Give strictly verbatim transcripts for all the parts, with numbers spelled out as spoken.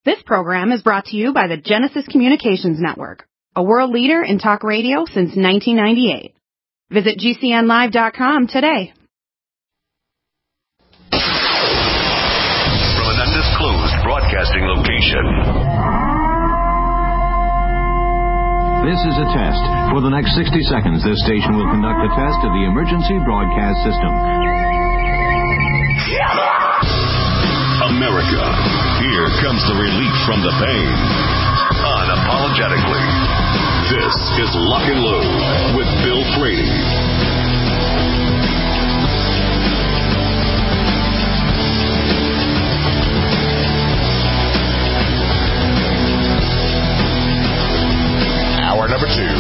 This program is brought to you by the Genesis Communications Network, a world leader in talk radio since nineteen ninety-eight. Visit G C N live dot com today. From an undisclosed broadcasting location. This is a test. For the next sixty seconds, this station will conduct a test of the emergency broadcast system. America, here comes the relief from the pain. Unapologetically. This is Lock and Load with Bill Frady. Hour number two.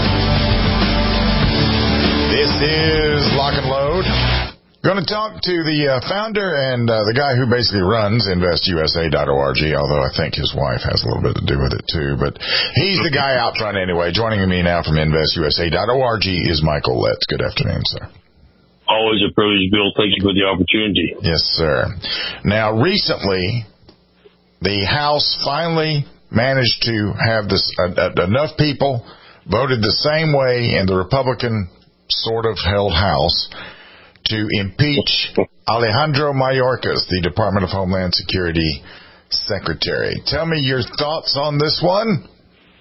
This is Lock and Load. Going to talk to the uh, founder and uh, the guy who basically runs invest U S A dot org, although I think his wife has a little bit to do with it too. But he's the guy out front anyway. Joining me now from invest U S A dot org is Michael Letts. Good afternoon, sir. Always a privilege, Bill. Thank you for the opportunity. Yes, sir. Now, recently, the House finally managed to have this uh, enough people voted the same way in the Republican sort of held House to impeach Alejandro Mayorkas, the Department of Homeland Security Secretary. Tell me your thoughts on this one.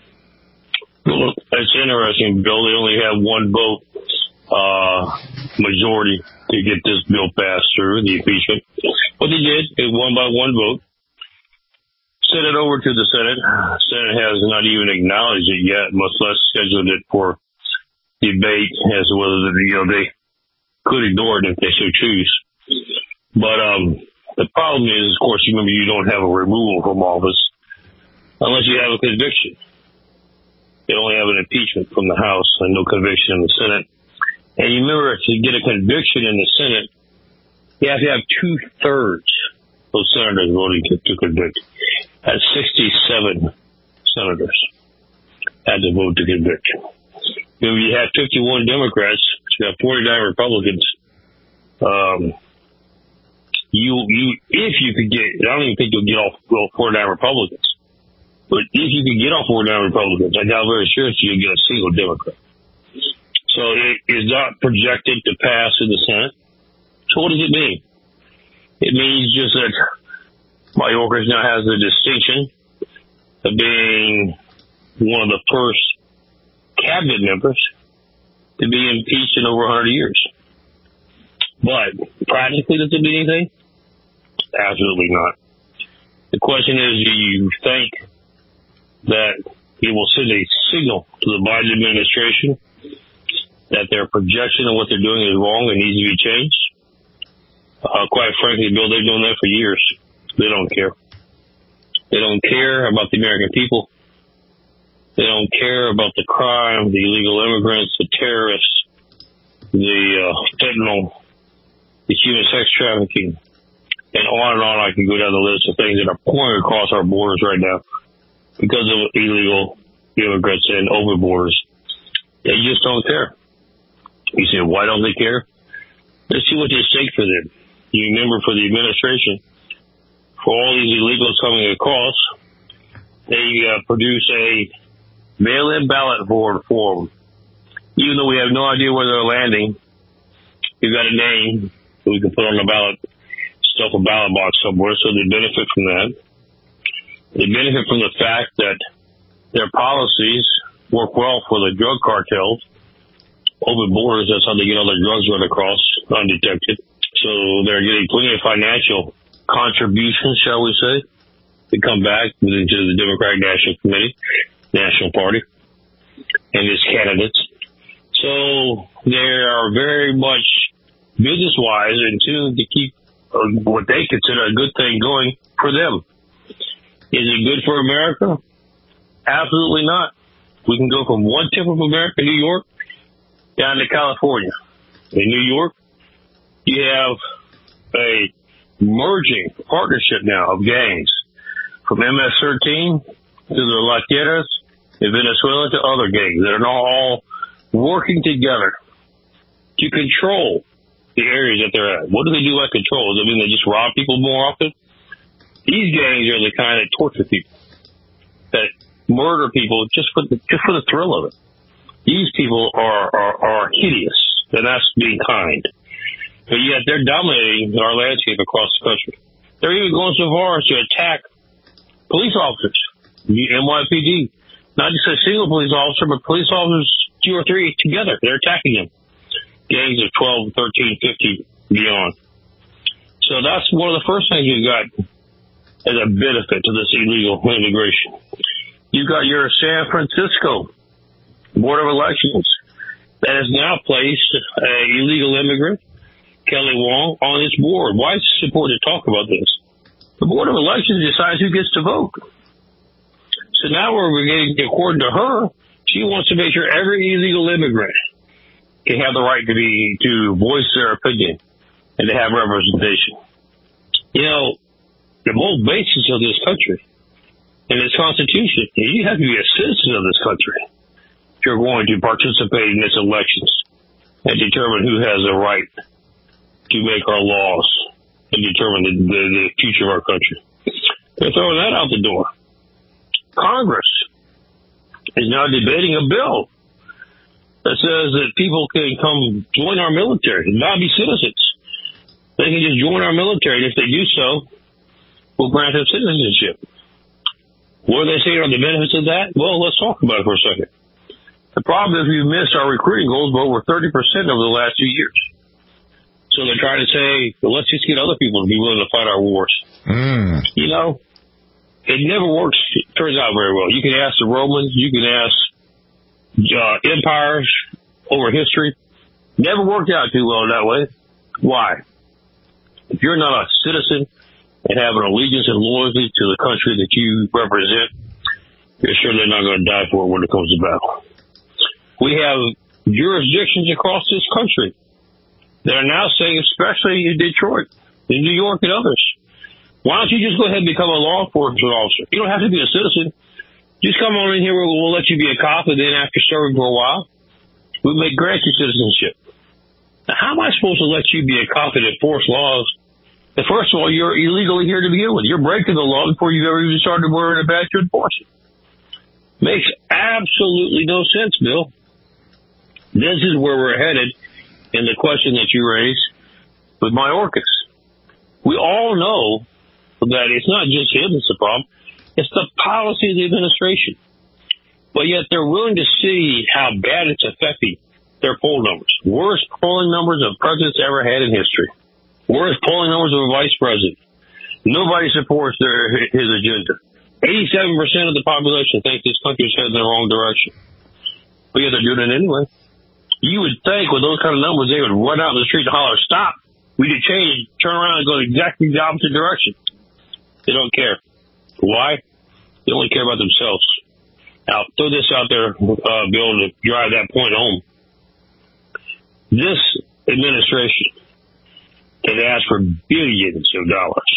Well, it's interesting, Bill. They only have one vote uh, majority to get this bill passed through, the impeachment. But they did. It won by one vote. Sent it over to the Senate. Senate has not even acknowledged it yet, much less scheduled it for debate as to whether you know, they could ignore it if they so choose. But um, the problem is, of course, remember, you don't have a removal from office unless you have a conviction. They only have an impeachment from the House and no conviction in the Senate. And you remember, to get a conviction in the Senate, you have to have two-thirds of senators voting to, to convict. That's sixty-seven senators had to vote to convict. You know, you have fifty-one Democrats, you have forty-nine Republicans. Um, you, you, if you could get, I don't even think you'll get off well, forty-nine Republicans, but if you could get off forty-nine Republicans, I doubt very seriously you'll get a single Democrat. So it is not projected to pass in the Senate. So what does it mean? It means just that Mayorkas now has the distinction of being one of the first cabinet members to be impeached in over one hundred years. But practically, does it mean anything? Absolutely not. The question is, do you think that it will send a signal to the Biden administration that their projection of what they're doing is wrong and needs to be changed? Uh, quite frankly, Bill, they've done that for years. They don't care. They don't care about the American people. They don't care about the crime, the illegal immigrants, the terrorists, the uh, fentanyl, the human sex trafficking, and on and on. I can go down the list of things that are pouring across our borders right now because of illegal immigrants and open borders. They just don't care. You say, why don't they care? Let's see what's at stake for them. You remember, for the administration, for all these illegals coming across, they uh, produce a mail-in ballot board form. Even though we have no idea where they're landing, we've got a name that we can put on the ballot, stuff a ballot box somewhere, so they benefit from that. They benefit from the fact that their policies work well for the drug cartels. Open borders, that's how they get all their drugs run across undetected. So they're getting plenty of financial contributions, shall we say, to come back into the Democratic National Committee, National Party, and its candidates. So they are very much business-wise in tune to keep uh, what they consider a good thing going for them. Is it good for America? Absolutely not. We can go from one tip of America, New York, down to California. In New York, you have a merging partnership now of gangs, from M S thirteen to the Laqueras in Venezuela to other gangs that are now all working together to control the areas that they're at. What do they do by control? Does it mean they just rob people more often? These gangs are the kind that torture people, that murder people just for the, just for the thrill of it. These people are, are, are hideous, and that's being kind. But yet they're dominating our landscape across the country. They're even going so far as to attack police officers, the N Y P D. Not just a single police officer, but police officers, two or three together. They're attacking them. Gangs of twelve, thirteen, fifteen, beyond. So that's one of the first things you've got as a benefit to this illegal immigration. You've got your San Francisco Board of Elections that has now placed an illegal immigrant, Kelly Wong, on its board. Why is it important to talk about this? The Board of Elections decides who gets to vote. So now we're getting, according to her, she wants to make sure every illegal immigrant can have the right to be to voice their opinion and to have representation. You know, the whole basis of this country and its constitution, you have to be a citizen of this country if you're going to participate in its elections and determine who has the right to make our laws and determine the, the, the future of our country. They're throwing that out the door. Congress is now debating a bill that says that people can come join our military and not be citizens. They can just join our military, and if they do so, we'll grant them citizenship. What are they saying are the benefits of that? Well, let's talk about it for a second. The problem is we've missed our recruiting goals by over thirty percent over the last two years. So they're trying to say, well, let's just get other people to be willing to fight our wars. Mm. You know, it never works, it turns out very well. You can ask the Romans, you can ask uh, empires over history. Never worked out too well that way. Why? If you're not a citizen and have an allegiance and loyalty to the country that you represent, you're sure they're not going to die for it when it comes to battle. We have jurisdictions across this country that are now saying, especially in Detroit, in New York and others, why don't you just go ahead and become a law enforcement officer? You don't have to be a citizen. Just come on in here, we'll, we'll let you be a cop, and then after serving for a while, we may grant you citizenship. Now, how am I supposed to let you be a cop and enforce laws? And first of all, you're illegally here to begin with. You're breaking the law before you've ever even started wearing a badge to enforce it. Makes absolutely no sense, Bill. This is where we're headed in the question that you raised with Mayorkas. We all know that it's not just him that's the problem. It's the policy of the administration. But yet they're willing to see how bad it's affecting their poll numbers. Worst polling numbers of presidents ever had in history. Worst polling numbers of a vice president. Nobody supports their his agenda. eighty-seven percent of the population think this country's heading in the wrong direction. But yet they're doing it anyway. You would think with those kind of numbers, they would run out in the street and holler, stop. We need to change, turn around and go exactly the opposite direction. They don't care. Why? They only care about themselves. Now, throw this out there, uh, Bill, to drive that point home. This administration can ask for billions of dollars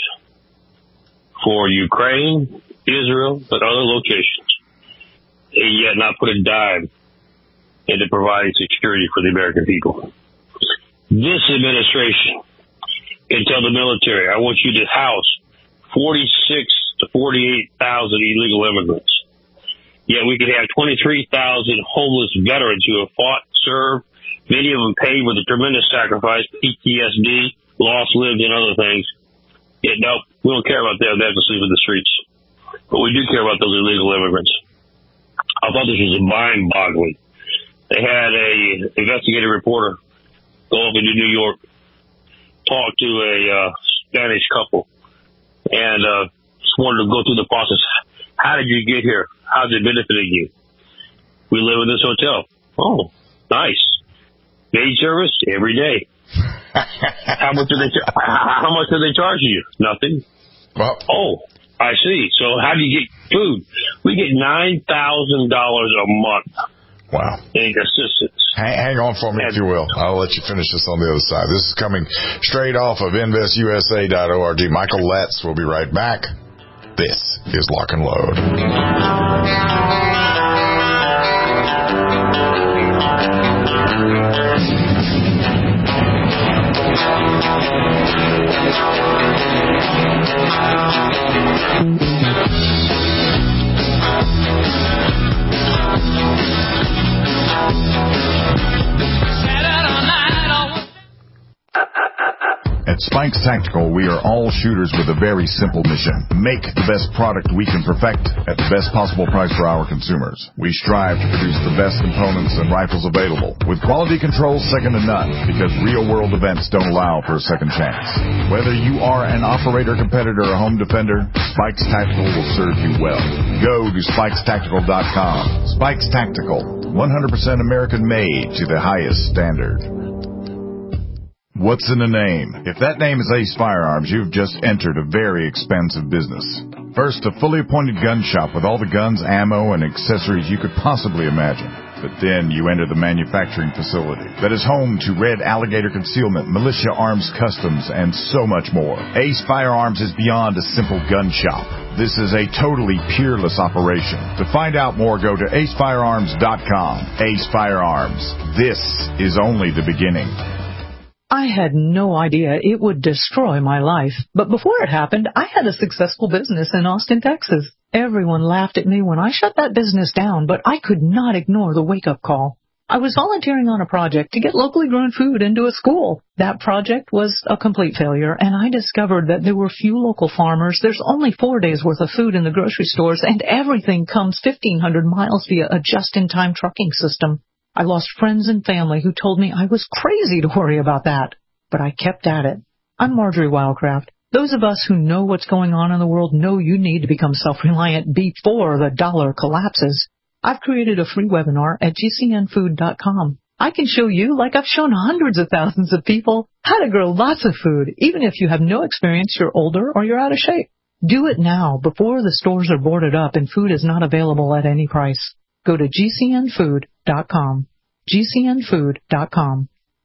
for Ukraine, Israel, and other locations, and yet not put a dime into providing security for the American people. This administration can tell the military, I want you to house forty-six to forty-eight thousand illegal immigrants. Yet we could have twenty-three thousand homeless veterans who have fought, served, many of them paid with a tremendous sacrifice, P T S D, lost lived, and other things. Yet, no, we don't care about them. They have to sleep in the streets. But we do care about those illegal immigrants. I thought this was mind-boggling. They had a investigative reporter go up into New York, talk to a uh, Spanish couple, and uh, just wanted to go through the process. How did you get here? How's it benefiting you? We live in this hotel. Oh, nice. Maid service every day. how much do they? How much do they charge you? Nothing. Well, oh, I see. So how do you get food? We get nine thousand dollars a month. Wow. In assistance. Hang, hang on for me, and, if you will. I'll let you finish this on the other side. This is coming straight off of invest u s a dot org. Michael Letts will be right back. This is Lock and Load. At Spikes Tactical, we are all shooters with a very simple mission. Make the best product we can perfect at the best possible price for our consumers. We strive to produce the best components and rifles available, with quality control second to none, because real-world events don't allow for a second chance. Whether you are an operator, competitor, or home defender, Spikes Tactical will serve you well. Go to spikes tactical dot com. Spikes Tactical, one hundred percent American-made to the highest standard. What's in a name? If that name is Ace Firearms, you've just entered a very expansive business. First, a fully appointed gun shop with all the guns, ammo, and accessories you could possibly imagine. But then you enter the manufacturing facility that is home to Red Alligator Concealment, Militia Arms Customs, and so much more. Ace Firearms is beyond a simple gun shop. This is a totally peerless operation. To find out more, go to ace firearms dot com. Ace Firearms. This is only the beginning. I had no idea it would destroy my life. But before it happened, I had a successful business in Austin, Texas. Everyone laughed at me when I shut that business down, but I could not ignore the wake-up call. I was volunteering on a project to get locally grown food into a school. That project was a complete failure, and I discovered that there were few local farmers. There's only four days' worth of food in the grocery stores, and everything comes fifteen hundred miles via a just-in-time trucking system. I lost friends and family who told me I was crazy to worry about that. But I kept at it. I'm Marjorie Wildcraft. Those of us who know what's going on in the world know you need to become self-reliant before the dollar collapses. I've created a free webinar at G C N food dot com. I can show you, like I've shown hundreds of thousands of people, how to grow lots of food, even if you have no experience, you're older, or you're out of shape. Do it now, before the stores are boarded up and food is not available at any price. Go to G C N food dot com. G C N food dot com.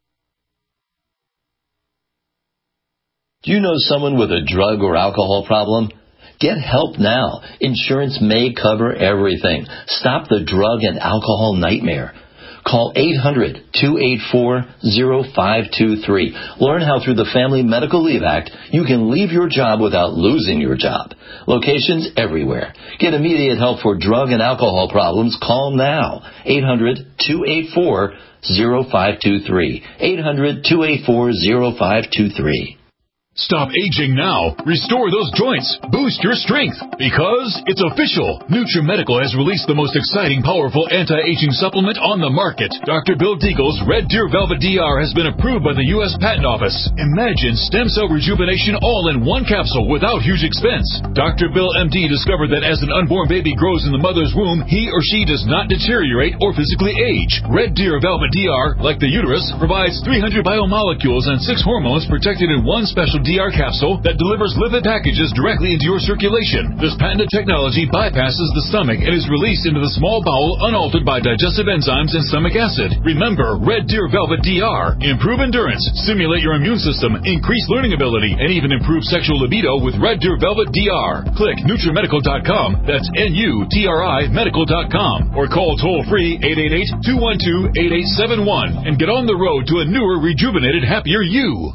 Do you know someone with a drug or alcohol problem? Get help now. Insurance may cover everything. Stop the drug and alcohol nightmare. Call eight hundred, two eight four, zero five two three. Learn how through the Family Medical Leave Act you can leave your job without losing your job. Locations everywhere. Get immediate help for drug and alcohol problems. Call now. eight hundred, two eight four, zero five two three. eight hundred, two eight four, zero five two three. Stop aging now. Restore those joints. Boost your strength. Because it's official. NutriMedical has released the most exciting, powerful anti-aging supplement on the market. Doctor Bill Deagle's Red Deer Velvet D R has been approved by the U S Patent Office. Imagine stem cell rejuvenation all in one capsule without huge expense. Doctor Bill M D discovered that as an unborn baby grows in the mother's womb, he or she does not deteriorate or physically age. Red Deer Velvet D R, like the uterus, provides three hundred biomolecules and six hormones protected in one special D R capsule that delivers lipid packages directly into your circulation. This patented technology bypasses the stomach and is released into the small bowel unaltered by digestive enzymes and stomach acid. Remember, Red Deer Velvet D R. Improve endurance, stimulate your immune system, increase learning ability, and even improve sexual libido with Red Deer Velvet D R. Click NutriMedical dot com, that's N U T R I medical dot com, or call toll-free eight eight eight, two one two, eight eight seven one and get on the road to a newer, rejuvenated, happier you.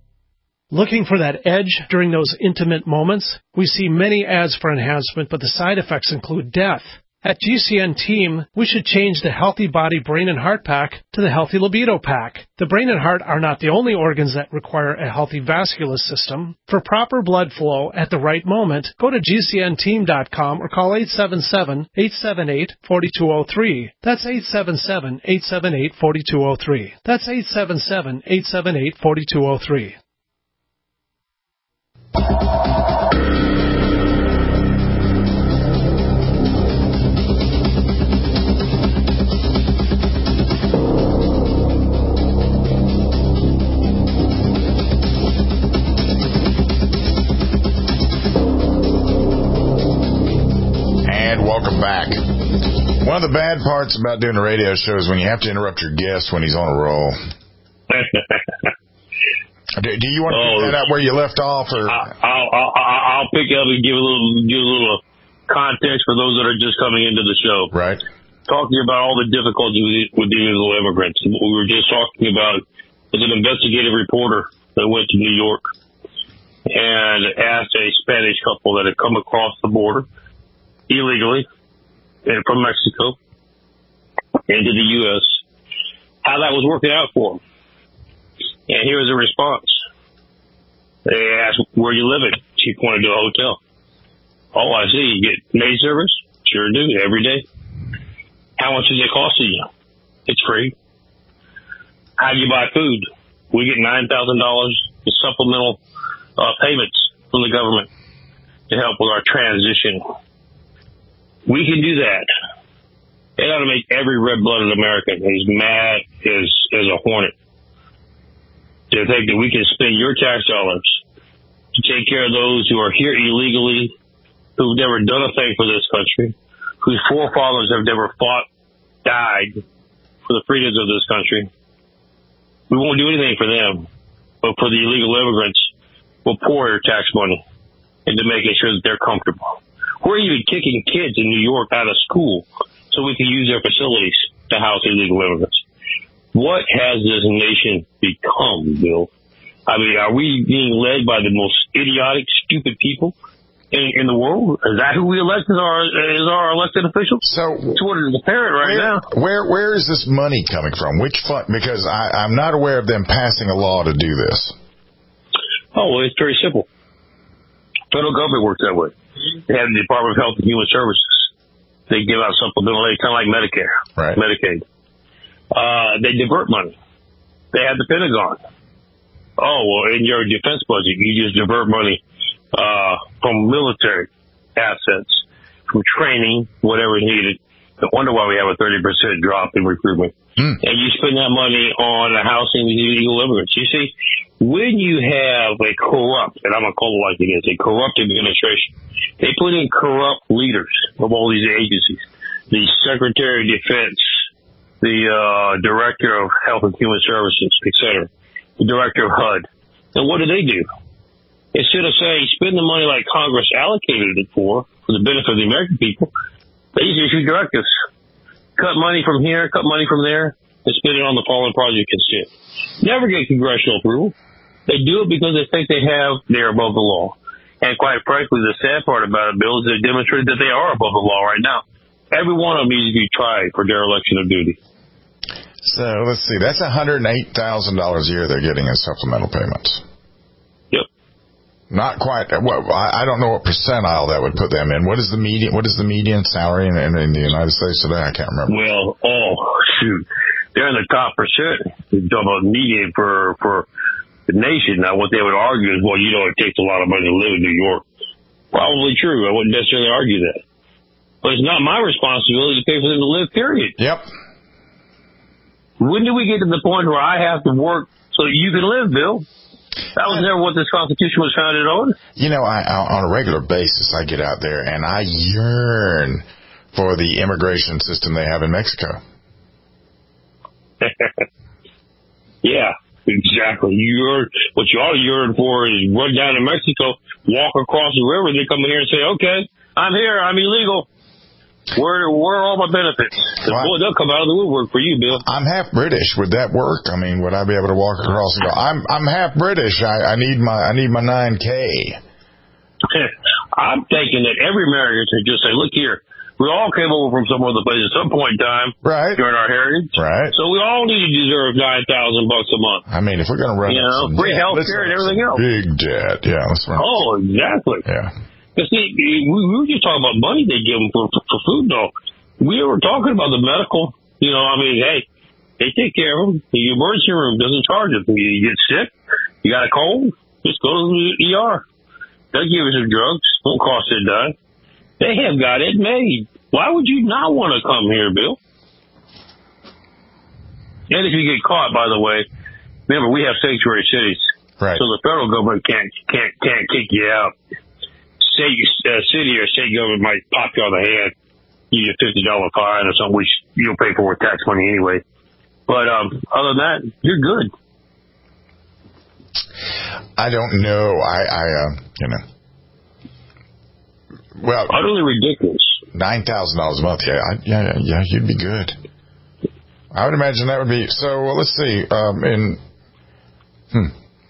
Looking for that edge during those intimate moments? We see many ads for enhancement, but the side effects include death. At G C N Team, we should change the Healthy Body Brain and Heart Pack to the Healthy Libido Pack. The brain and heart are not the only organs that require a healthy vascular system. For proper blood flow at the right moment, go to G C N team dot com or call eight seven seven, eight seven eight, four two zero three. That's eight seven seven, eight seven eight, four two zero three. That's eight seven seven, eight seven eight, four two zero three. And welcome back. One of the bad parts about doing a radio show is when you have to interrupt your guest when he's on a roll. Do, do you want to pick oh, that up where you left off, or I'll, I'll, I'll, I'll pick up and give a little give a little context for those that are just coming into the show. Right. Talking about all the difficulties with, with the illegal immigrants. We were just talking about was an investigative reporter that went to New York and asked a Spanish couple that had come across the border illegally and from Mexico into the U S how that was working out for them. And here was a response. They asked, where you living? She pointed to a hotel. Oh, I see. You get maid service? Sure do, every day. How much is it costing you? It's free. How do you buy food? We get nine thousand dollars in supplemental uh, payments from the government to help with our transition. We can do that. It ought to make every red-blooded American as mad as, as a hornet to think that we can spend your tax dollars to take care of those who are here illegally, who've never done a thing for this country, whose forefathers have never fought, died for the freedoms of this country. We won't do anything for them, but for the illegal immigrants, we'll pour your tax money into making sure that they're comfortable. We're even kicking kids in New York out of school so we can use their facilities to house illegal immigrants. What has this nation become, Bill? I mean, are we being led by the most idiotic, stupid people in, in the world? Is that who we elect as our, as our elected officials? So, it's what is apparent right where, now. Where Where is this money coming from? Which fund? Because I, I'm not aware of them passing a law to do this. Oh, well, it's very simple. Federal government works that way. They have the Department of Health and Human Services. They give out supplemental aid, kind of like Medicare, right. Medicaid. Uh, they divert money. They have the Pentagon. Oh, well, in your defense budget, you just divert money uh, from military assets, from training, whatever is needed. No wonder why we have a thirty percent drop in recruitment. Mm. And you spend that money on the housing of illegal immigrants. You see, when you have a corrupt, and I'm going to call it like it is, a corrupt administration, they put in corrupt leaders of all these agencies, the Secretary of Defense, the uh, Director of Health and Human Services, et cetera, the Director of H U D. And what do they do? Instead of saying, spend the money like Congress allocated it for, for the benefit of the American people, they just issue directives. Cut money from here, cut money from there, and spend it on the following project instead. Never get congressional approval. They do it because they think they have, they're above the law. And quite frankly, the sad part about it, Bill, is they demonstrate that they are above the law right now. Every one of them needs to be tried for dereliction of duty. So let's see, that's one hundred eight thousand dollars a year they're getting in supplemental payments. Yep. Not quite. Well, I don't know what percentile that would put them in. What is the median? What is the median salary in, in, in the United States today? I can't remember. Well, oh shoot, they're in the top percent. You're talking about median for for the nation. Now, what they would argue is, well, you know, it takes a lot of money to live in New York. Probably true. I wouldn't necessarily argue that, but it's not my responsibility to pay for them to live. Period. Yep. When do we get to the point where I have to work so that you can live, Bill? That was never what this Constitution was founded on. You know, I, on a regular basis, I get out there and I yearn for the immigration system they have in Mexico. Yeah, exactly. You yearn, what you ought to yearn for is run down to Mexico, walk across the river, they come in here and say, okay, I'm here, I'm illegal. Where, where are all my benefits? Well, boy, they'll come out of the woodwork for you, Bill. I'm half British. Would that work? I mean, would I be able to walk across and go, I'm I'm half British. I, I need my I need my nine K. I'm thinking that every American should just say, look here, we all came over from some other place at some point in time, right? During our heritage, right? So we all need to deserve nine thousand bucks a month. I mean, if we're going to run, you know, free health care and everything else, big debt, yeah. Let's run. Oh, exactly. Yeah. But see, we, we were just talking about money they give them for, for, for food, though. We were talking about the medical. You know, I mean, hey, they take care of them. The emergency room doesn't charge them. You get sick, you got a cold, just go to the E R. They'll give you some drugs. Won't cost you a dime. They have got it made. Why would you not want to come here, Bill? And if you get caught, by the way, remember we have sanctuary cities, right? So the federal government can't can't can't kick you out. State, uh, city or state government might pop you on the hand, give you a fifty dollar fine or something, which you'll pay for with tax money anyway. But um, other than that, you're good. I don't know. I, I uh, you know, well, utterly ridiculous. Nine thousand dollars a month. Yeah, I, yeah, yeah. You'd be good. I would imagine that would be so. Well, let's see. Um, in Hmm.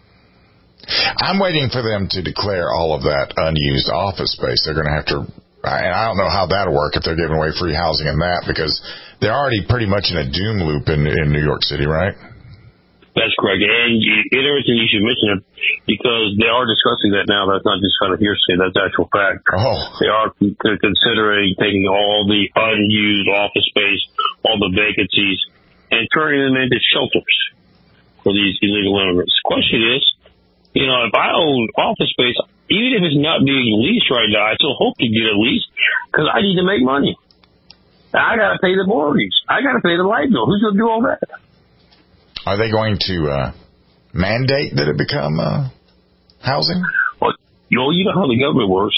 I'm waiting for them to declare all of that unused office space. They're going to have to, and I don't know how that'll work if they're giving away free housing in that, because they're already pretty much in a doom loop in, in New York City, right? That's correct. And interesting you should mention it, because they are discussing that now. That's not just kind of hearsay. That's actual fact. Oh. They are considering taking all the unused office space, all the vacancies, and turning them into shelters for these illegal immigrants. The question is, you know, if I own office space, even if it's not being leased right now, I still hope to get it leased because I need to make money. I got to pay the mortgage. I got to pay the light bill. Who's going to do all that? Are they going to uh, mandate that it become uh, housing? Well, you know, you know how the government works.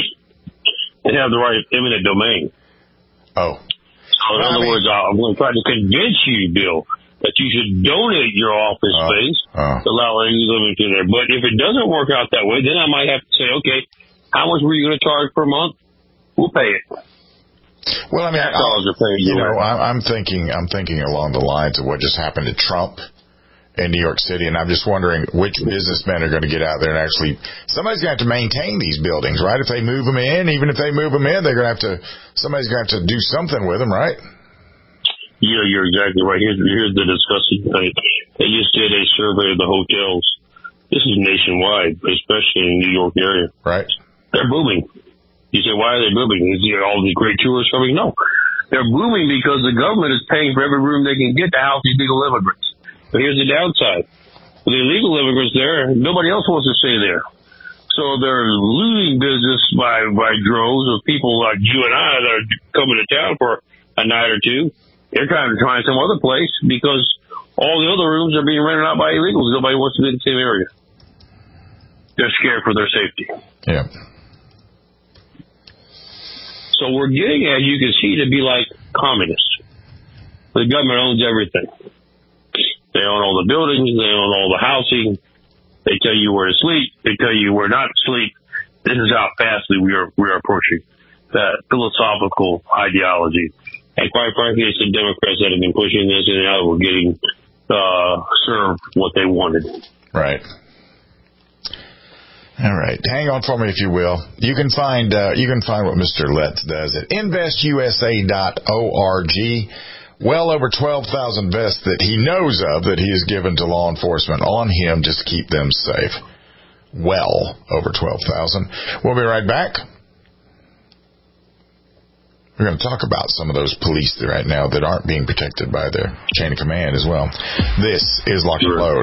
They have the right eminent domain. Oh. So in well, other I mean, words, I'm going to try to convince you, Bill, that you should donate your office oh, space oh. to allow any living in there. But if it doesn't work out that way, then I might have to say, okay, how much were you going to charge per month? We'll pay it. Well, I mean, I, you know, I'm thinking, I'm thinking along the lines of what just happened to Trump in New York City, and I'm just wondering which businessmen are going to get out there and actually, somebody's going to have to maintain these buildings, right? If they move them in, even if they move them in, they're going to have to, somebody's going to have to do something with them, right? Yeah, you're exactly right. Here's, here's the disgusting thing. They just did a survey of the hotels. This is nationwide, but especially in the New York area. Right. They're booming. You say, why are they booming? Is there all these great tourists coming? No. They're booming because the government is paying for every room they can get to house these illegal immigrants. But here's the downside. For the illegal immigrants there, nobody else wants to stay there. So they're losing business by, by droves of people like you and I that are coming to town for a night or two. They're trying to find some other place because all the other rooms are being rented out by illegals. Nobody wants to be in the same area. They're scared for their safety. Yeah. So we're getting, as you can see, to be like communists. The government owns everything. They own all the buildings. They own all the housing. They tell you where to sleep. They tell you where not to sleep. This is how fastly we are we are approaching that philosophical ideology. And quite frankly, it's the Democrats that have been pushing this, and now we're getting uh, served what they wanted. Right. All right. Hang on for me, if you will. You can find uh, you can find what Mister Letts does at invest U S A dot org. Well over twelve thousand vests that he knows of that he has given to law enforcement on him just to keep them safe. Well over twelve thousand. We'll be right back. We're going to talk about some of those police right now that aren't being protected by their chain of command as well. This is Lock and Load.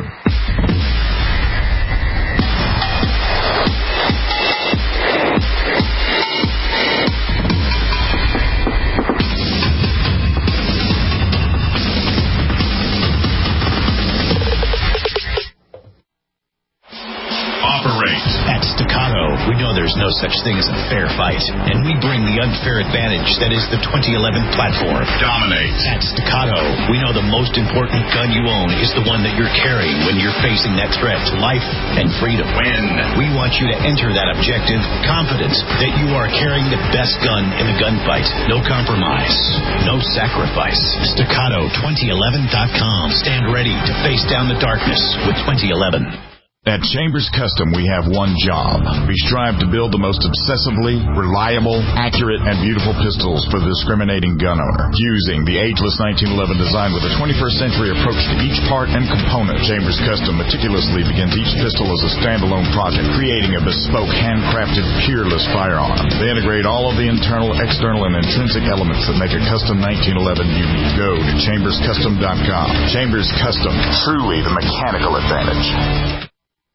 At Staccato, we know there's no such thing as a fair fight, and we bring the unfair advantage that is the twenty eleven platform. Dominate. At Staccato, we know the most important gun you own is the one that you're carrying when you're facing that threat to life and freedom. Win. We want you to enter that objective confident that you are carrying the best gun in the gunfight. No compromise. No sacrifice. Staccato twenty eleven dot com. Stand ready to face down the darkness with twenty eleven. At Chambers Custom, we have one job. We strive to build the most obsessively reliable, accurate, and beautiful pistols for the discriminating gun owner. Using the ageless nineteen eleven design with a twenty-first century approach to each part and component, Chambers Custom meticulously begins each pistol as a standalone project, creating a bespoke, handcrafted, peerless firearm. They integrate all of the internal, external, and intrinsic elements that make a custom nineteen eleven unique. Go to chambers custom dot com. Chambers Custom, truly the mechanical advantage.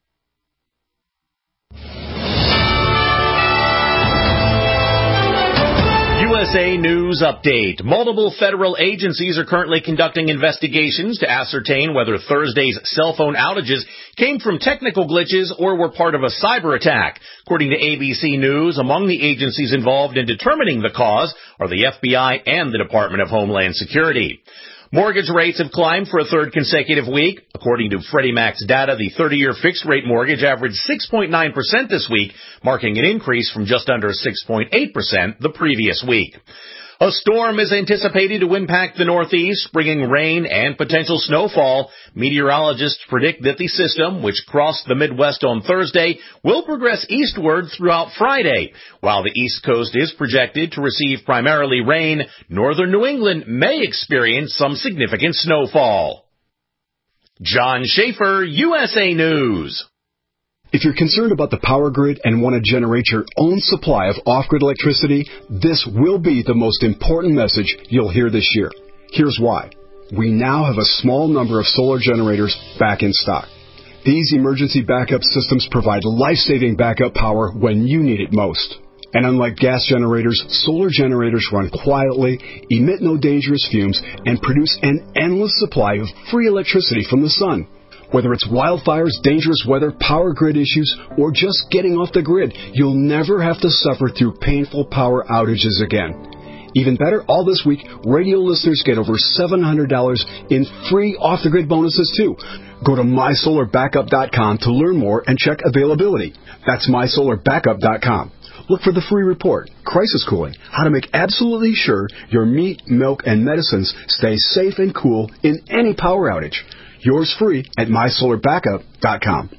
U S A News Update. Multiple federal agencies are currently conducting investigations to ascertain whether Thursday's cell phone outages came from technical glitches or were part of a cyber attack. According to A B C News, among the agencies involved in determining the cause are the F B I and the Department of Homeland Security. Mortgage rates have climbed for a third consecutive week. According to Freddie Mac's data, the thirty-year fixed-rate mortgage averaged six point nine percent this week, marking an increase from just under six point eight percent the previous week. A storm is anticipated to impact the Northeast, bringing rain and potential snowfall. Meteorologists predict that the system, which crossed the Midwest on Thursday, will progress eastward throughout Friday. While the East Coast is projected to receive primarily rain, northern New England may experience some significant snowfall. John Schaefer, U S A News. If you're concerned about the power grid and want to generate your own supply of off-grid electricity, this will be the most important message you'll hear this year. Here's why. We now have a small number of solar generators back in stock. These emergency backup systems provide life-saving backup power when you need it most. And unlike gas generators, solar generators run quietly, emit no dangerous fumes, and produce an endless supply of free electricity from the sun. Whether it's wildfires, dangerous weather, power grid issues, or just getting off the grid, you'll never have to suffer through painful power outages again. Even better, all this week, radio listeners get over seven hundred dollars in free off-the-grid bonuses, too. Go to my solar backup dot com to learn more and check availability. That's my solar backup dot com. Look for the free report, Crisis Cooling, how to make absolutely sure your meat, milk, and medicines stay safe and cool in any power outage. Yours free at my solar backup dot com.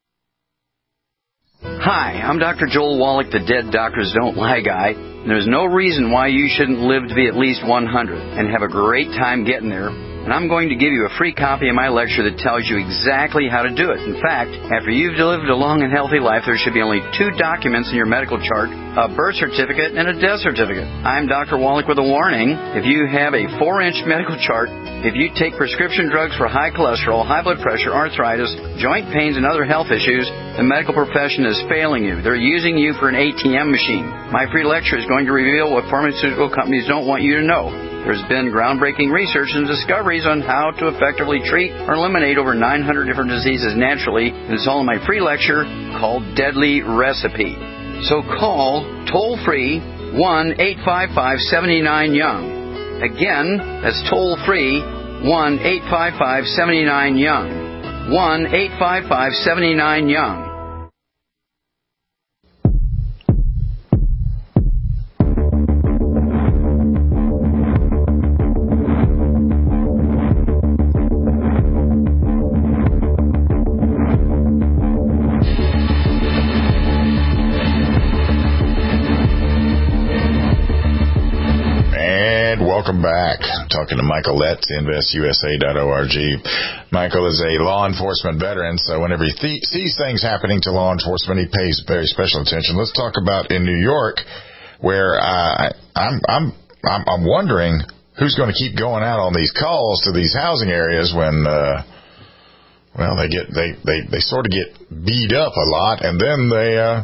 Hi, I'm Doctor Joel Wallach, the Dead Doctors Don't Lie guy. And there's no reason why you shouldn't live to be at least one hundred and have a great time getting there. And I'm going to give you a free copy of my lecture that tells you exactly how to do it. In fact, after you've lived a long and healthy life, there should be only two documents in your medical chart, a birth certificate and a death certificate. I'm Doctor Wallach with a warning. If you have a four-inch medical chart, if you take prescription drugs for high cholesterol, high blood pressure, arthritis, joint pains, and other health issues, the medical profession is failing you. They're using you for an A T M machine. My free lecture is going to reveal what pharmaceutical companies don't want you to know. There's been groundbreaking research and discoveries on how to effectively treat or eliminate over nine hundred different diseases naturally, and it's all in my free lecture called Deadly Recipe. So call toll-free one eight five five, seven nine, young. Again, that's toll-free one eight five five, seven nine, young. one eight five five, seven nine, young. Welcome back. I'm talking to Michael Letts, invest U S A dot org. Michael is a law enforcement veteran, so whenever he th- sees things happening to law enforcement, he pays very special attention. Let's talk about in New York, where uh, I'm, I'm, I'm, I'm wondering who's going to keep going out on these calls to these housing areas when, uh, well, they get they, they, they sort of get beat up a lot, and then they uh,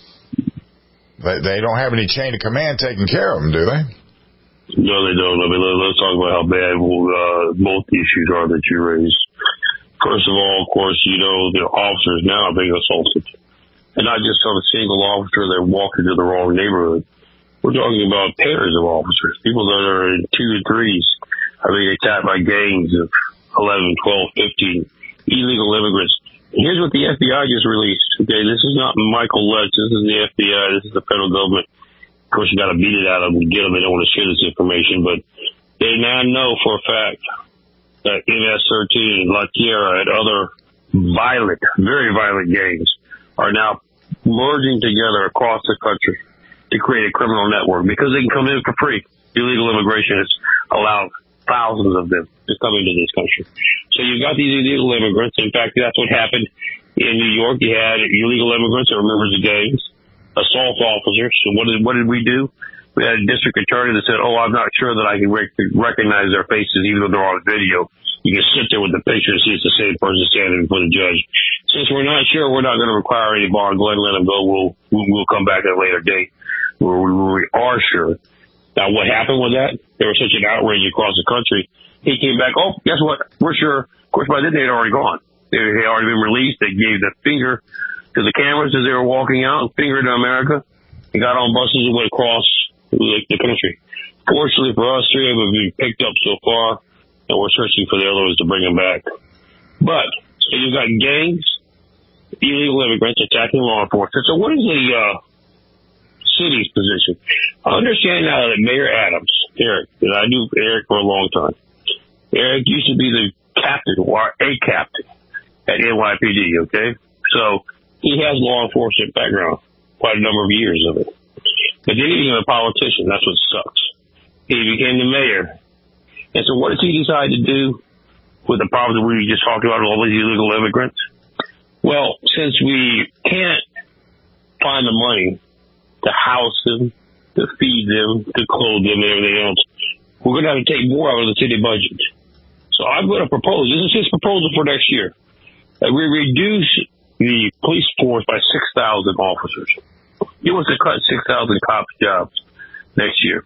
they, they don't have any chain of command taking care of them, do they? No, they don't. I mean, let's talk about how bad uh, both issues are that you raised. First of all, of course, you know, the officers now are being assaulted. And not just on a single officer that walked into the wrong neighborhood. We're talking about pairs of officers, people that are in two and threes. I mean, attacked by gangs of eleven, twelve, fifteen illegal immigrants. And here's what the F B I just released. Okay, this is not Michael Letts. This is the F B I. This is the federal government. Of course, you got to beat it out of them to get them. They don't want to share this information, but they now know for a fact that M S thirteen, La Tierra, and other violent, very violent gangs are now merging together across the country to create a criminal network because they can come in for free. Illegal immigration has allowed thousands of them to come into this country. So you've got these illegal immigrants. In fact, that's what happened in New York. You had illegal immigrants that were members of gangs. Assault officers. So what did what did we do? We had a district attorney that said, "Oh, I'm not sure that I can rec- recognize their faces, even though they're on video." You can sit there with the picture and see it's the same person standing before the judge. Since we're not sure, we're not going to require any bond. Go ahead and let them go. We'll we'll, we'll come back at a later date where we, where we are sure. Now, what happened with that? There was such an outrage across the country. He came back. Oh, guess what? We're sure. Of course, by then they had already gone. They had already been released. They gave the finger to the cameras as they were walking out, and fingered to America, and got on buses and went across the country. Fortunately for us, three of them have been picked up so far, and we're searching for the other ones to bring them back. But, so you've got gangs, illegal immigrants attacking law enforcement. So what is the uh, city's position? I understand now that Mayor Adams Eric, and I knew Eric for a long time. Eric used to be the captain, or a captain, at N Y P D, okay? So he has law enforcement background, quite a number of years of it. But then he became a politician. That's what sucks. He became the mayor. And so what does he decide to do with the problem that we just talked about, all these illegal immigrants? Well, since we can't find the money to house them, to feed them, to clothe them, and everything else, we're going to have to take more out of the city budget. So I'm going to propose, this is his proposal for next year, that we reduce the police force by six thousand officers. He wants to cut six thousand cops' jobs next year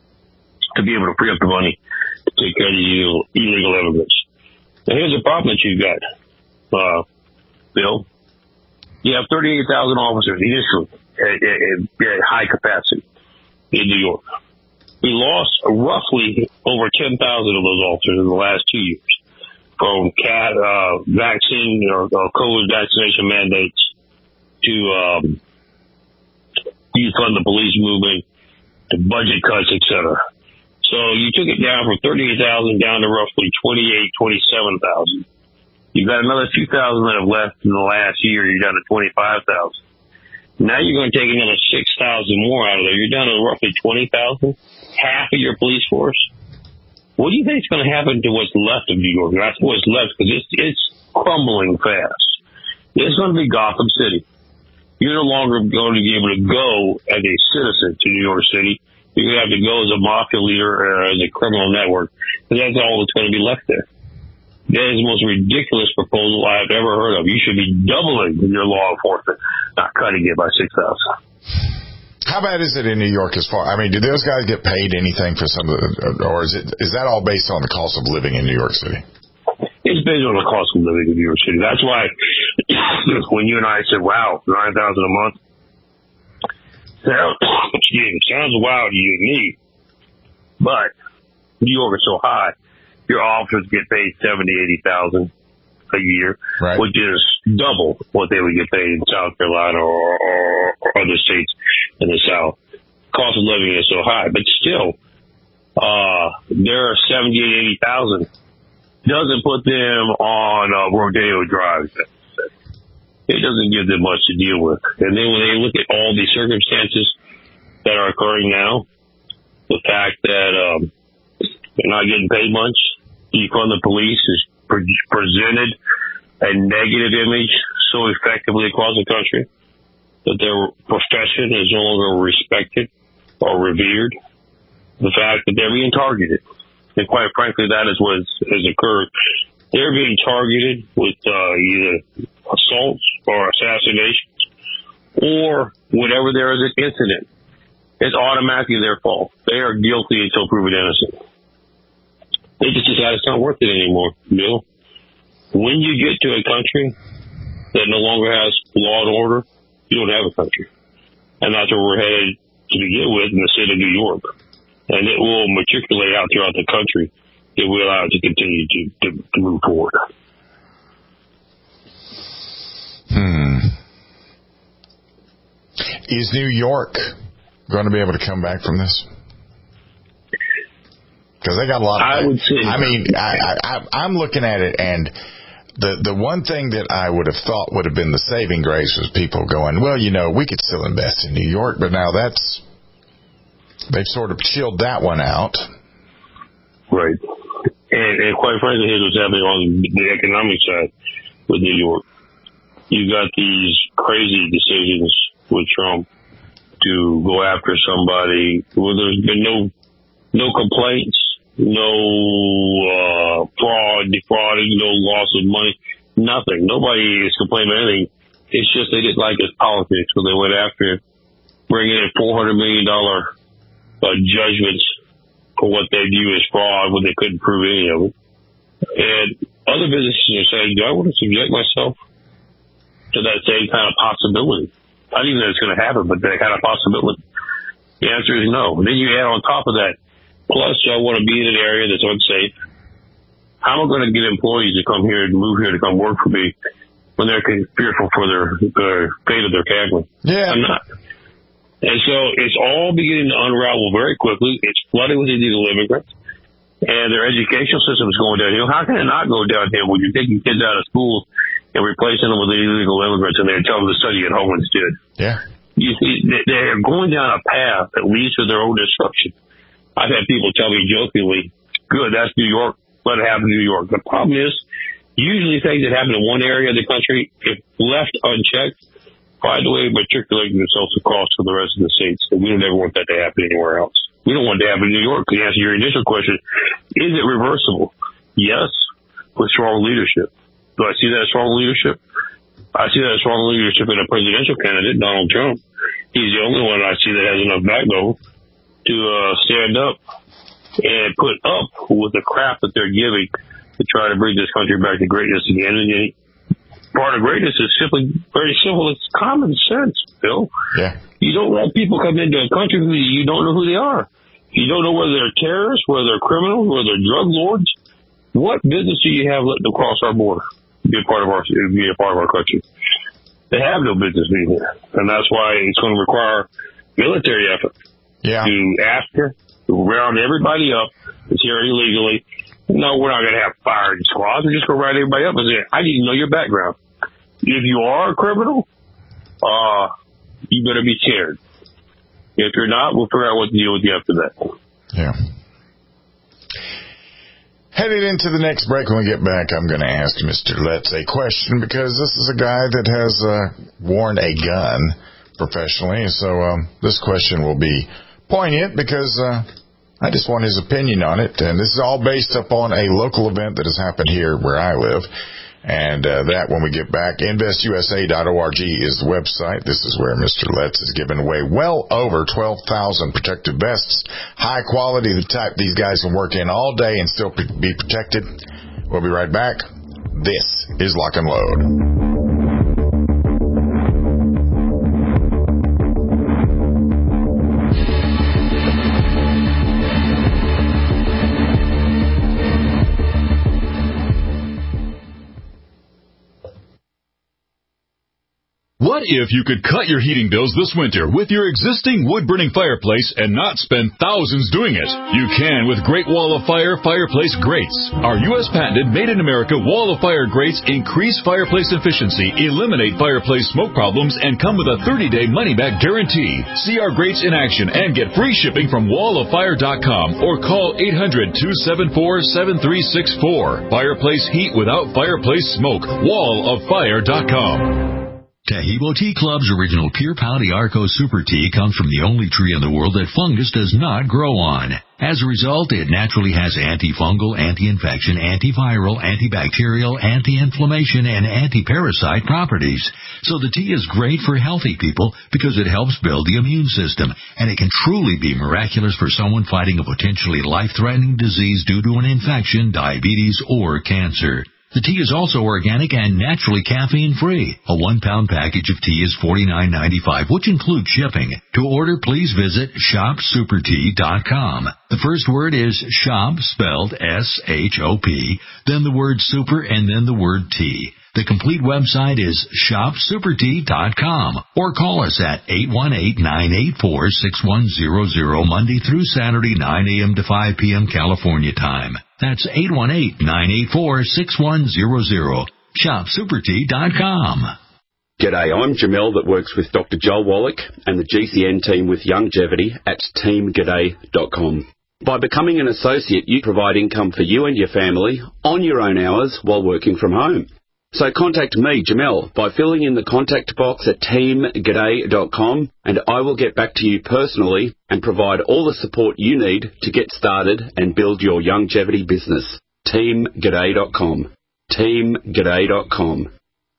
to be able to free up the money to take care of the illegal, illegal immigrants. Now, here's the problem that you've got, uh, Bill. You have thirty-eight thousand officers initially at, at, at high capacity in New York. We lost roughly over ten thousand of those officers in the last two years from cat, uh, vaccine or, or COVID vaccination mandates to um, defund the police movement, to budget cuts, et cetera. So you took it down from thirty-eight thousand down to roughly twenty-eight, twenty-seven thousand. You've got another few thousand that have left in the last year. You're down to twenty-five thousand. Now you're going to take another six thousand more out of there. You're down to roughly twenty thousand, half of your police force. What do you think is going to happen to what's left of New York? That's what's left, because it's, it's crumbling fast. It's going to be Gotham City. You're no longer going to be able to go as a citizen to New York City. You're going to have to go as a mafia leader or as a criminal network, because that's all that's going to be left there. That is the most ridiculous proposal I've ever heard of. You should be doubling your law enforcement, not cutting it by six thousand. How bad is it in New York as far? I mean, do those guys get paid anything for some of the, or is it is that all based on the cost of living in New York City? It's based on the cost of living in New York City. That's why when you and I said, "Wow, nine thousand a month," sounds, it sounds wild to you and me, but New York is so high. Your officers get paid seventy, eighty thousand a year, right, which is double what they would get paid in South Carolina or, or, or other states in the South. Cost of living is so high, but still, uh, there are seventy, eighty thousand. Doesn't put them on uh, Rodeo Drive. It doesn't give them much to deal with. And then when they look at all the circumstances that are occurring now, the fact that um, they're not getting paid much, defund the police is pre- presented a negative image so effectively across the country that their profession is no longer respected or revered. The fact that they're being targeted. And quite frankly, that is what has occurred. They're being targeted with uh, either assaults or assassinations, or whenever there is an incident, it's automatically their fault. They are guilty until proven innocent. They just decide it's not worth it anymore, Bill. When you get to a country that no longer has law and order, you don't have a country. And that's where we're headed to begin with in the city of New York. And it will matriculate out throughout the country if we allow it to continue to, to, to move forward. Hmm. Is New York going to be able to come back from this? Because they got a lot of. I would say. I mean, I, I, I'm looking at it, and the the one thing that I would have thought would have been the saving grace was people going, well, you know, we could still invest in New York, but now that's they've sort of chilled that one out. Right, and, and quite frankly, here's what's happening on the economic side with New York. You got these crazy decisions with Trump to go after somebody. Well, there's been no no complaints. No uh, fraud, defrauding, no loss of money, nothing. Nobody is complaining about anything. It's just they didn't like his politics, so they went after him, bringing in four hundred million dollars uh, judgments for what they view as fraud when they couldn't prove any of it. And other businesses are saying, do I want to subject myself to that same kind of possibility? I don't even know it's going to happen, but that kind of possibility. The answer is no. And then you add on top of that, plus, I want to be in an area that's unsafe. How am I going to get employees to come here and move here to come work for me? when they're fearful for their, their fate of their family. Yeah. I'm not. And so it's all beginning to unravel very quickly. It's flooded with illegal immigrants, and their educational system is going downhill. How can it not go downhill when you're taking kids out of schools and replacing them with illegal immigrants, and they're telling them to study at home instead? Yeah. You see, they're going down a path that leads to their own destruction. I've had people tell me jokingly, good, that's New York, let it happen in New York. The problem is, usually things that happen in one area of the country, if left unchecked, find a way of matriculating themselves across to the rest of the states. And we don't ever want that to happen anywhere else. We don't want it to happen in New York. To answer your initial question, is it reversible? Yes, with strong leadership. Do I see that as strong leadership? I see that as strong leadership in a presidential candidate, Donald Trump. He's the only one I see that has enough backbone to uh, stand up and put up with the crap that they're giving to try to bring this country back to greatness again. And part of greatness is simply very simple. It's common sense, Bill. Yeah. You don't let people come into a country who you don't know who they are. You don't know whether they're terrorists, whether they're criminals, whether they're drug lords. What business do you have letting them cross our border? Be a part of our, be a part of our country. They have no business being here, and that's why it's going to require military effort yeah. to ask her to round everybody up that's here illegally. No, we're not going to have firing squads. We're just going to round everybody up and say, I need to know your background. If you are a criminal, uh, you better be scared. If you're not, we'll figure out what to deal with you after that. Yeah. Headed into the next break, when we get back, I'm going to ask Mister Letts a question, because this is a guy that has uh, worn a gun professionally. So um, this question will be poignant because uh, I just want his opinion on it. And this is all based upon a local event that has happened here where I live. And uh, that, when we get back, invest U S A dot org is the website. This is where Mister Letts is giving away well over twelve thousand protective vests. High quality, the type these guys can work in all day and still be protected. We'll be right back. This is Lock and Load. What if you could cut your heating bills this winter with your existing wood-burning fireplace and not spend thousands doing it? You can with Great Wall of Fire Fireplace Grates. Our U S patented made-in-America Wall of Fire grates increase fireplace efficiency, eliminate fireplace smoke problems, and come with a thirty-day money-back guarantee. See our grates in action and get free shipping from wall of fire dot com or call eight hundred, two seven four, seven three six four. Fireplace heat without fireplace smoke. wall of fire dot com. Taheebo Tea Club's original Pure Pau d'Arco Super Tea comes from the only tree in the world that fungus does not grow on. As a result, it naturally has antifungal, anti-infection, antiviral, antibacterial, anti-inflammation, and anti-parasite properties. So the tea is great for healthy people because it helps build the immune system, and it can truly be miraculous for someone fighting a potentially life-threatening disease due to an infection, diabetes, or cancer. The tea is also organic and naturally caffeine-free. A one-pound package of tea is forty-nine ninety-five, which includes shipping. To order, please visit shop super tea dot com. The first word is shop, spelled S H O P, then the word super, and then the word tea. The complete website is shop super tea dot com, or call us at eight one eight, nine eight four, six one zero zero Monday through Saturday, nine a.m. to five p.m. California time. That's eight one eight, nine eight four, six one zero zero. shop super tea dot com. G'day, I'm Jamel that works with Doctor Joel Wallach and the G C N team with Longevity at team g'day dot com. By becoming an associate, you provide income for you and your family on your own hours while working from home. So contact me, Jamel, by filling in the contact box at team g'day dot com, and I will get back to you personally and provide all the support you need to get started and build your longevity business. team g'day dot com. team g'day dot com.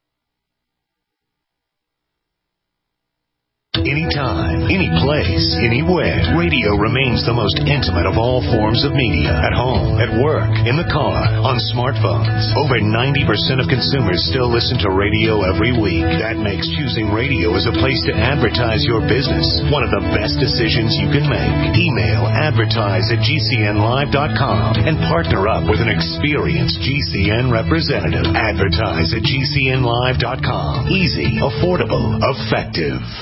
Anytime, any place, anywhere, radio remains the most intimate of all forms of media. At home, at work, in the car, on smartphones. Over ninety percent of consumers still listen to radio every week. That makes choosing radio as a place to advertise your business one of the best decisions you can make. Email advertise at G C N live dot com and partner up with an experienced G C N representative. Advertise at G C N live dot com. Easy, affordable, effective.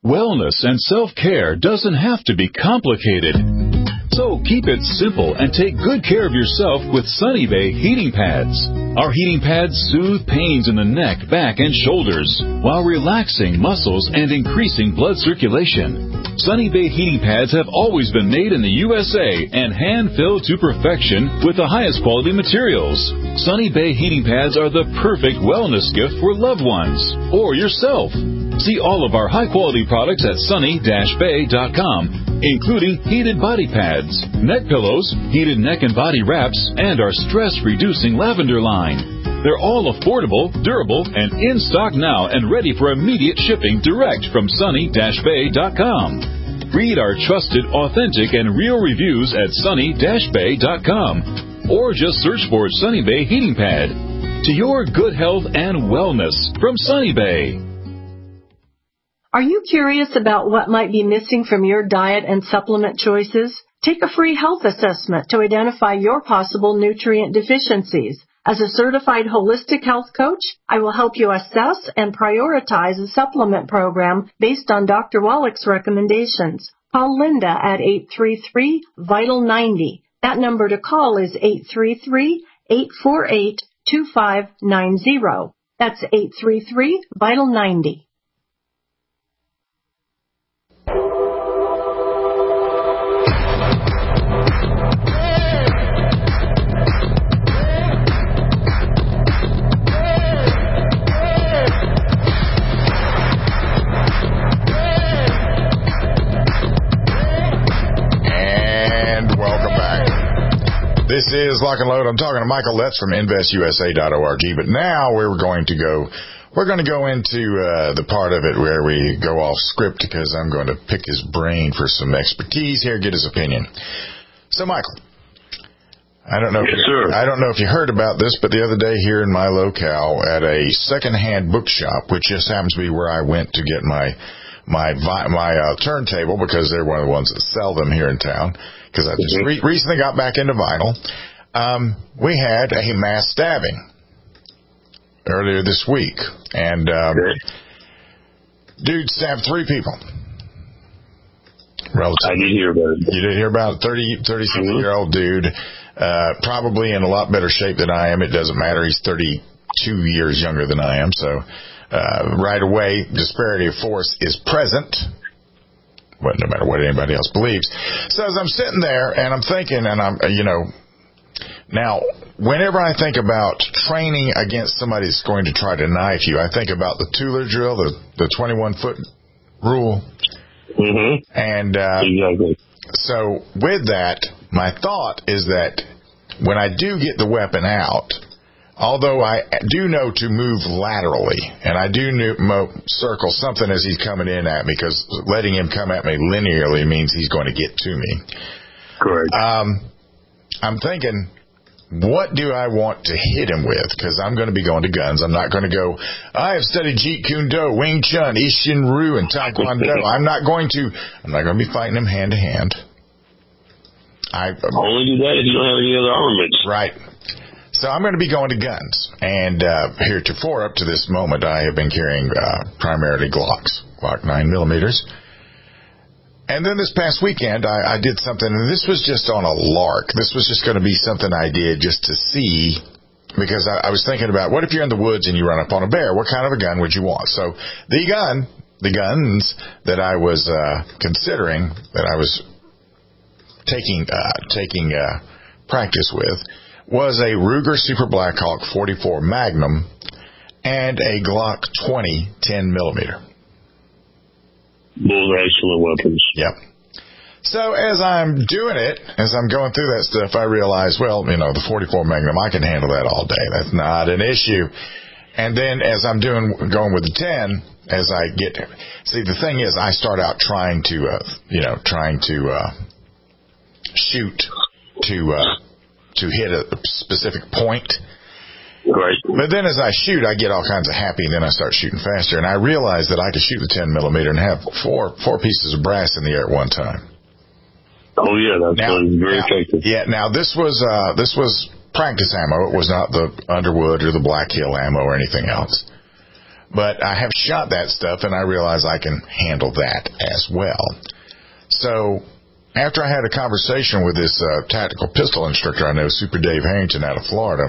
Wellness and self-care doesn't have to be complicated. So keep it simple and take good care of yourself with Sunny Bay heating pads. Our heating pads soothe pains in the neck, back, and shoulders while relaxing muscles and increasing blood circulation. Sunny Bay heating pads have always been made in the U S A and hand-filled to perfection with the highest quality materials. Sunny Bay heating pads are the perfect wellness gift for loved ones or yourself. See all of our high-quality products at sunny dash bay dot com, including heated body pads, neck pillows, heated neck and body wraps, and our stress-reducing lavender line. They're all affordable, durable, and in stock now and ready for immediate shipping direct from sunny dash bay dot com. Read our trusted, authentic, and real reviews at sunny dash bay dot com or just search for Sunny Bay Heating Pad. To your good health and wellness from Sunny Bay. Are you curious about what might be missing from your diet and supplement choices? Take a free health assessment to identify your possible nutrient deficiencies. As a certified holistic health coach, I will help you assess and prioritize a supplement program based on Doctor Wallach's recommendations. Call Linda at eight three three, vital ninety. That number to call is eight three three, eight four eight, two five nine zero. That's eight three three, vital ninety. This is Lock and Load. I'm talking to Michael Letts from invest u s a dot org. But now we're going to go, we're going to go into uh, the part of it where we go off script because I'm going to pick his brain for some expertise here, get his opinion. So, Michael, I don't know. Yes, if you, sir. I don't know if you heard about this, but the other day here in my locale at a secondhand bookshop, which just happens to be where I went to get my my my uh, turntable because they're one of the ones that sell them here in town. Because I just re- recently got back into vinyl. Um, we had a mass stabbing earlier this week, and um, dude stabbed three people. Relatively. I did hear about it. You did hear about it? thirty, thirty-six-year-old dude, uh, probably in a lot better shape than I am. It doesn't matter. He's thirty-two years younger than I am, so uh, right away, disparity of force is present. Well, no matter what anybody else believes. So as I'm sitting there and I'm thinking, and I'm, you know, now, whenever I think about training against somebody that's going to try to knife you, I think about the Tueler drill, the, the twenty-one foot rule. Mm-hmm. And uh, exactly. So with that, my thought is that when I do get the weapon out, although I do know to move laterally, and I do know, mo- circle something as he's coming in at me, because letting him come at me linearly means he's going to get to me. Correct. Um, I'm thinking, what do I want to hit him with? Because I'm going to be going to guns. I'm not going to go, I have studied Jeet Kune Do, Wing Chun, Ishin Ryu, and Taekwondo. I'm not going to, I'm not going to be fighting him hand to hand. I only do that if you don't have any other armaments. Right. So I'm going to be going to guns, and uh, heretofore, up to this moment, I have been carrying uh, primarily Glocks, Glock nine millimeters. And then this past weekend, I, I did something, and this was just on a lark. This was just going to be something I did just to see, because I, I was thinking about, what if you're in the woods and you run up on a bear? What kind of a gun would you want? So the gun, the guns that I was uh, considering, that I was taking uh, taking uh, practice with, was a Ruger Super Blackhawk forty-four Magnum and a Glock twenty ten millimeter. Both excellent weapons. Yep. So as I'm doing it, as I'm going through that stuff, I realize, well, you know, the forty-four Magnum, I can handle that all day. That's not an issue. And then as I'm doing, going with the ten, as I get, see, the thing is, I start out trying to, uh, you know, trying to uh, shoot to. Uh, to hit a specific point. Right. But then as I shoot, I get all kinds of happy, and then I start shooting faster, and I realize that I could shoot the ten millimeter and have four four pieces of brass in the air at one time. Oh, yeah, that's now, very now, effective. Yeah, now this was, uh, this was practice ammo. It was not the Underwood or the Black Hill ammo or anything else. But I have shot that stuff, and I realize I can handle that as well. So after I had a conversation with this uh, tactical pistol instructor I know, Super Dave Harrington out of Florida,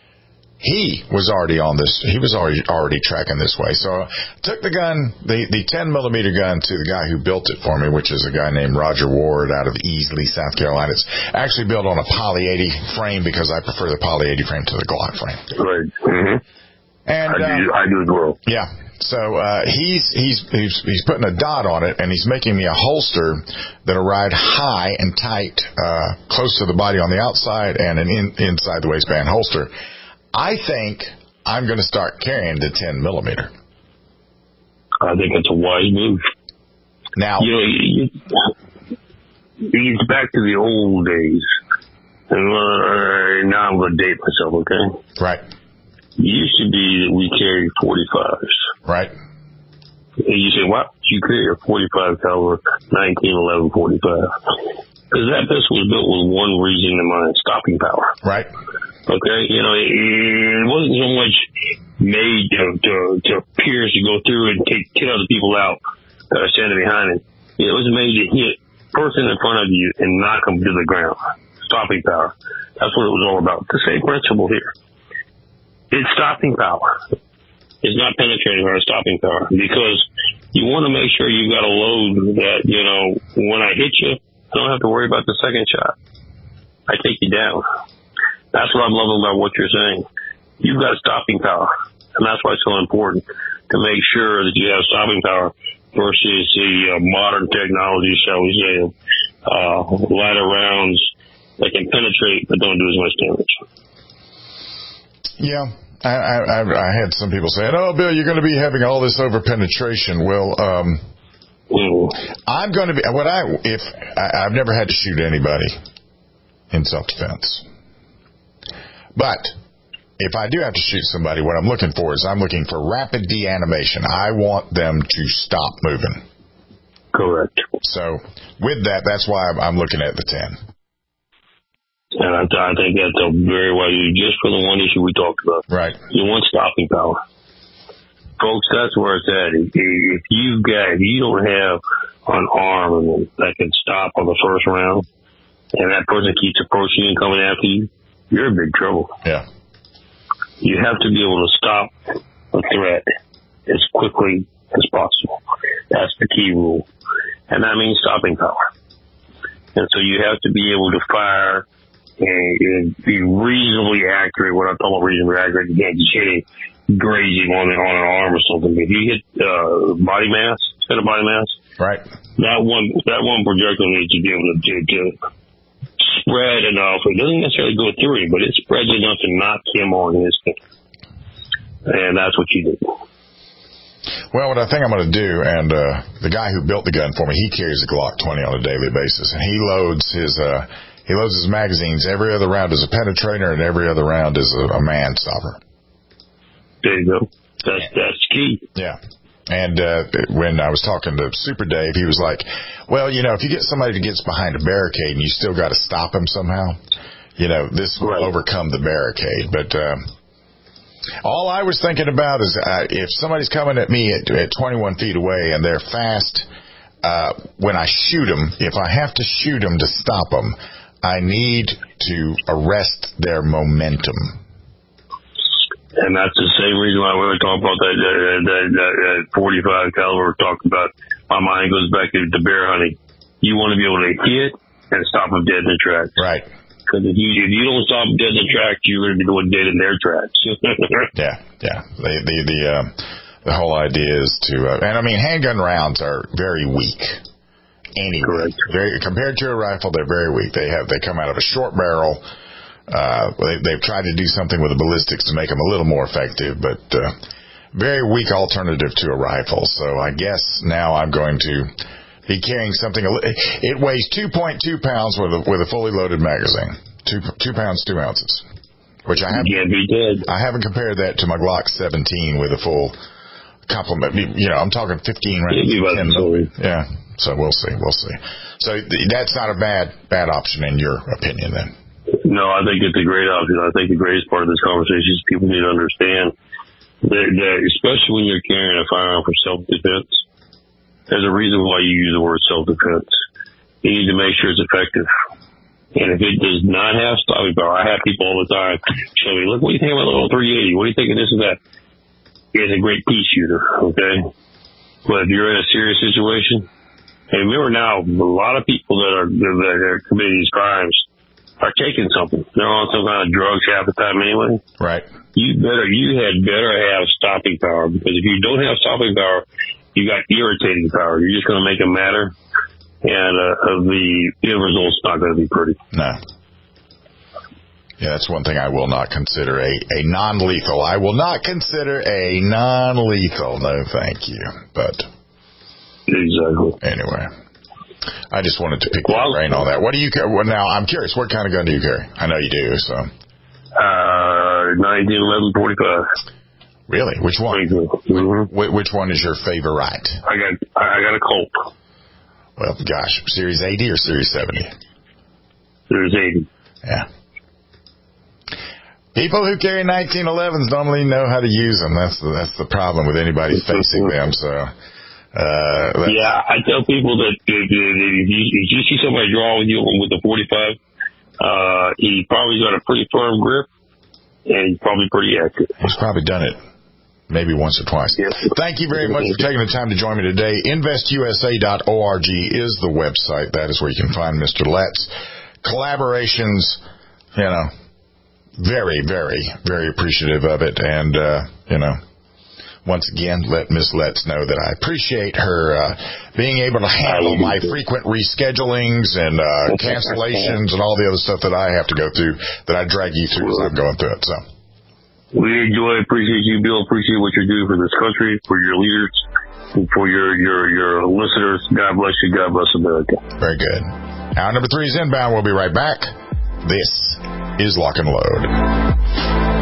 he was already on this. He was already already tracking this way. So I took the gun, the, the ten millimeter gun, to the guy who built it for me, which is a guy named Roger Ward out of Easley, South Carolina. It's actually built on a Poly eighty frame because I prefer the Poly eighty frame to the Glock frame. Right. Mm-hmm. And I, do, uh, I do as well. Yeah. So uh, he's he's he's he's putting a dot on it, and he's making me a holster that'll ride high and tight, uh, close to the body on the outside, and an in, inside the waistband holster. I think I'm going to start carrying the ten millimeter. I think it's a wise move. Now, you know, you, you get back to the old days, and uh, now I'm going to date myself. Okay, right. It used to be that we carried forty-fives. Right. And you say, why would you carry a forty-five caliber nineteen eleven forty-five? Because that pistol was built with one reason in mind: stopping power. Right. Okay, you know, it, it wasn't so much made to, to, to pierce, to go through and take kill other people out that are standing behind it. It was made to hit person in front of you and knock them to the ground. Stopping power. That's what it was all about. The same principle here. It's stopping power. It's not penetrating power, stopping power. Because you want to make sure you've got a load that, you know, when I hit you, I don't have to worry about the second shot. I take you down. That's what I'm loving about what you're saying. You've got stopping power. And that's why it's so important to make sure that you have stopping power versus the uh, modern technology, shall we say, uh, lighter rounds that can penetrate but don't do as much damage. Yeah, I, I, I had some people saying, "Oh, Bill, you're going to be having all this over penetration." Well, um, mm. I'm going to be. What I if I, I've never had to shoot anybody in self-defense, but if I do have to shoot somebody, what I'm looking for is I'm looking for rapid deanimation. I want them to stop moving. Correct. So with that, that's why I'm, I'm looking at the ten. And I, I think that's a very wise, just for the one issue we talked about. Right. You want stopping power. Folks, that's where it's at. If, if you've got, if you don't have an arm that can stop on the first round, and that person keeps approaching you and coming after you, you're in big trouble. Yeah. You have to be able to stop a threat as quickly as possible. That's the key rule. And that means stopping power. And so you have to be able to fire and be reasonably accurate. What I'm talking about reasonably accurate, you can't just hit it grazing on, on an arm or something. If you hit uh, body mass, instead of body mass, right, that one that one projectile needs to be able to, to, to spread enough. It doesn't necessarily go through him, but it spreads enough to knock him on his thing. And that's what you do. Well, what I think I'm going to do, and uh, the guy who built the gun for me, he carries a Glock twenty on a daily basis, and he loads his uh, he loads his magazines. Every other round is a penetrator, and every other round is a, a man stopper. There you go. That's that's key. Yeah. And uh, when I was talking to Super Dave, he was like, "Well, you know, if you get somebody that gets behind a barricade and you still got to stop him somehow, you know, this will right. overcome the barricade." But um, all I was thinking about is uh, if somebody's coming at me at, at twenty-one feet away and they're fast, uh, when I shoot them, if I have to shoot them to stop them, I need to arrest their momentum. And that's the same reason why we were talking about that, that, that, that forty-five caliber. Talking about, my mind goes back to the bear hunting. You want to be able to hit and stop them dead in the tracks. Right. Because if you if you don't stop them dead in the tracks, you're going to be doing dead in their tracks. yeah, yeah. The the the, uh, the whole idea is to, uh, and I mean, handgun rounds are very weak. Anyway, correct. Very compared to a rifle, they're very weak. They have they come out of a short barrel. Uh, they, they've tried to do something with the ballistics to make them a little more effective, but uh, very weak alternative to a rifle. So I guess now I'm going to be carrying something. It weighs two point two pounds with a, with a fully loaded magazine. Two two pounds two ounces, which I haven't. Can't be dead. I haven't compared that to my Glock seventeen with a full complement. You know, I'm talking fifteen rounds. Yeah. So we'll see. We'll see. So that's not a bad bad option in your opinion, then. No, I think it's a great option. I think the greatest part of this conversation is people need to understand that, that especially when you're carrying a firearm for self-defense, there's a reason why you use the word self-defense. You need to make sure it's effective. And if it does not have stopping power, I have people all the time show me, look, what do you think about the little three eighty? What do you think of this and that? It's a great pea shooter, okay? But if you're in a serious situation, and remember now, a lot of people that are, that are committing these crimes are taking something. They're on some kind of drugs half the time anyway. Right. You better, you had better have stopping power, because if you don't have stopping power, you got irritating power. You're just going to make it matter. And uh, the end result's not going to be pretty. No. Yeah, that's one thing I will not consider a, a non-lethal. I will not consider a non-lethal. No, thank you. But exactly. Anyway, I just wanted to pick your brain on that. What do you carry? Well, now, I'm curious. What kind of gun do you carry? I know you do. So. Uh, nineteen eleven forty-five. Really? Which one? Mm-hmm. Wh- which one is your favorite? I got I got a Colt. Well, gosh, Series eighty or Series seventy? Series eighty. Yeah. People who carry nineteen elevens normally know how to use them. That's the, that's the problem with anybody facing them. So, uh, yeah, I tell people that if, if, you, if you see somebody draw with you with the forty-five, uh, he probably got a pretty firm grip, and he's probably pretty accurate. He's probably done it. Maybe once or twice. Yes. Thank you very much for taking the time to join me today. invest u s a dot org is the website. That is where you can find Mister Letts. Collaborations, you know, very, very, very appreciative of it. And, uh, you know, once again, let Miss Letts know that I appreciate her uh, being able to handle my frequent reschedulings and uh, cancellations and all the other stuff that I have to go through, that I drag you through as I'm going through it. So. We enjoy, appreciate you, Bill. Appreciate what you're doing for this country, for your leaders, and for your, your, your listeners. God bless you. God bless America. Very good. Hour number three is inbound. We'll be right back. This is Lock and Load.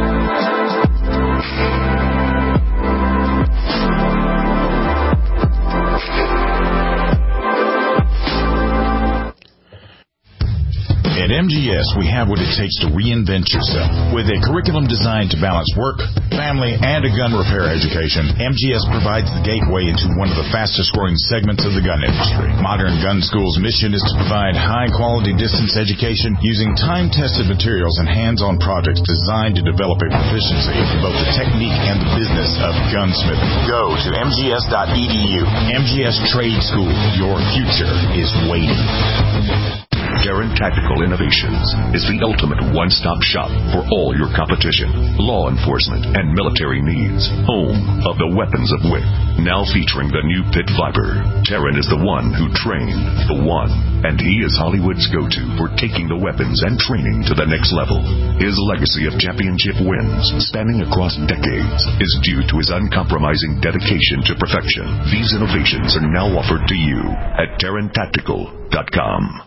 At M G S, we have what it takes to reinvent yourself. With a curriculum designed to balance work, family, and a gun repair education, M G S provides the gateway into one of the fastest-growing segments of the gun industry. Modern Gun School's mission is to provide high-quality distance education using time-tested materials and hands-on projects designed to develop a proficiency in both the technique and the business of gunsmithing. Go to m g s dot e d u. M G S Trade School. Your future is waiting. Taran Tactical Innovations is the ultimate one-stop shop for all your competition, law enforcement, and military needs. Home of the weapons of wit. Now featuring the new Pit Viper, Taran is the one who trained the one, and he is Hollywood's go-to for taking the weapons and training to the next level. His legacy of championship wins, spanning across decades, is due to his uncompromising dedication to perfection. These innovations are now offered to you at Taran Tactical dot com.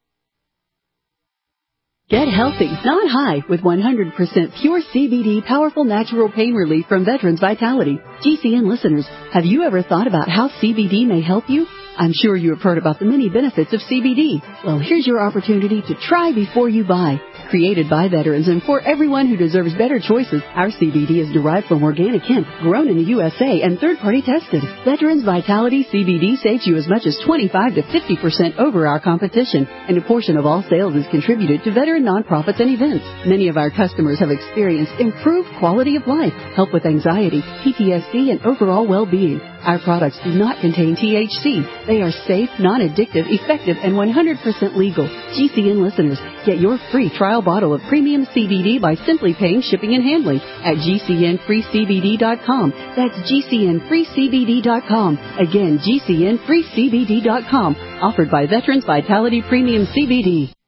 Get healthy, not high, with one hundred percent pure C B D powerful natural pain relief from Veterans Vitality. G C N listeners, have you ever thought about how C B D may help you? I'm sure you have heard about the many benefits of C B D. Well, here's your opportunity to try before you buy. Created by veterans and for everyone who deserves better choices, our C B D is derived from organic hemp, grown in the U S A, and third-party tested. Veterans Vitality C B D saves you as much as twenty-five to fifty percent over our competition, and a portion of all sales is contributed to veteran nonprofits and events. Many of our customers have experienced improved quality of life, help with anxiety, P T S D, and overall well-being. Our products do not contain T H C. They are safe, non-addictive, effective, and one hundred percent legal. G C N listeners, get your free trial bottle of premium C B D by simply paying shipping and handling at g c n free c b d dot com. That's g c n free c b d dot com. Again, g c n free c b d dot com. Offered by Veterans Vitality Premium C B D.